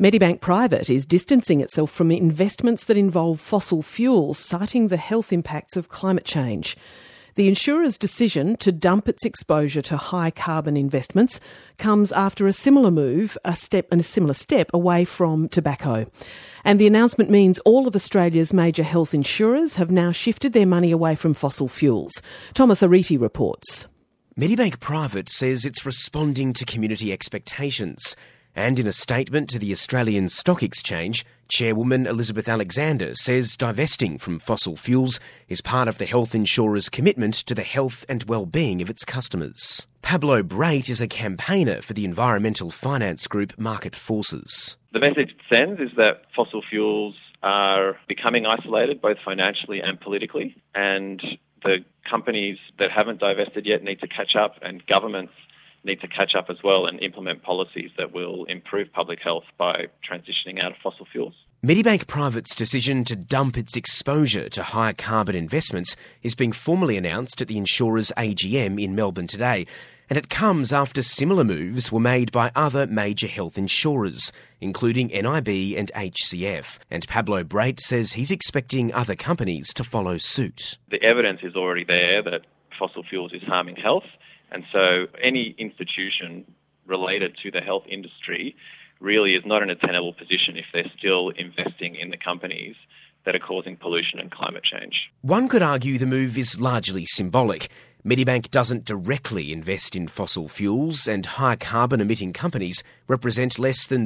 Medibank Private is distancing itself from investments that involve fossil fuels, citing the health impacts of climate change. The insurer's decision to dump its exposure to high carbon investments comes after a similar step away from tobacco. And the announcement means all of Australia's major health insurers have now shifted their money away from fossil fuels. Thomas Ariti reports. Medibank Private says it's responding to community expectations. And in a statement to the Australian Stock Exchange, Chairwoman Elizabeth Alexander says divesting from fossil fuels is part of the health insurer's commitment to the health and well-being of its customers. Pablo Brait is a campaigner for the environmental finance group Market Forces. The message it sends is that fossil fuels are becoming isolated both financially and politically, and the companies that haven't divested yet need to catch up, and governments need to catch up as well and implement policies that will improve public health by transitioning out of fossil fuels. Medibank Private's decision to dump its exposure to high carbon investments is being formally announced at the insurer's AGM in Melbourne today, and it comes after similar moves were made by other major health insurers, including NIB and HCF. And Pablo Brait says he's expecting other companies to follow suit. The evidence is already there that fossil fuels is harming health. And so any institution related to the health industry really is not in a tenable position if they're still investing in the companies that are causing pollution and climate change. One could argue the move is largely symbolic. Medibank doesn't directly invest in fossil fuels, and high carbon emitting companies represent less than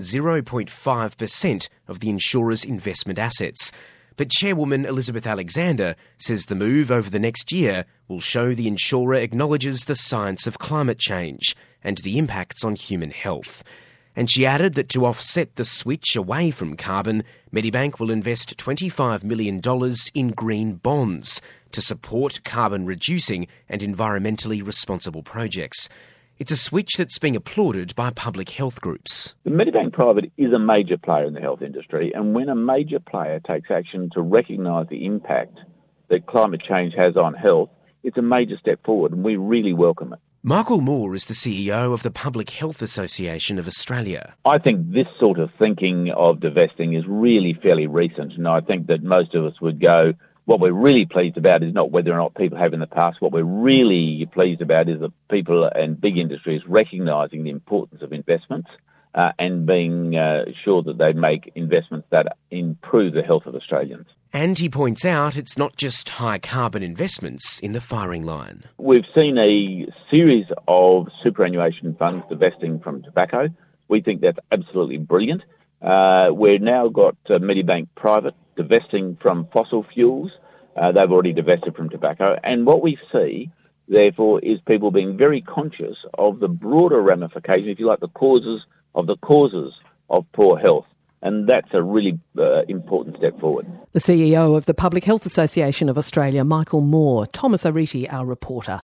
0.5% of the insurer's investment assets. But Chairwoman Elizabeth Alexander says the move over the next year will show the insurer acknowledges the science of climate change and the impacts on human health. And she added that to offset the switch away from carbon, Medibank will invest $25 million in green bonds to support carbon-reducing and environmentally responsible projects. It's a switch that's being applauded by public health groups. The Medibank Private is a major player in the health industry, and when a major player takes action to recognise the impact that climate change has on health, it's a major step forward, and we really welcome it. Michael Moore is the CEO of the Public Health Association of Australia. I think this sort of thinking of divesting is really fairly recent, and I think that most of us would go, what we're really pleased about is not whether or not people have in the past. What we're really pleased about is that people and big industries recognising the importance of investments and being sure that they make investments that improve the health of Australians. And he points out it's not just high carbon investments in the firing line. We've seen a series of superannuation funds divesting from tobacco. We think that's absolutely brilliant. We've now got Medibank Private divesting from fossil fuels. They've already divested from tobacco. And what we see, therefore, is people being very conscious of the broader ramifications, if you like, the causes of poor health. And that's a really important step forward. The CEO of the Public Health Association of Australia, Michael Moore. Thomas Ariti, our reporter.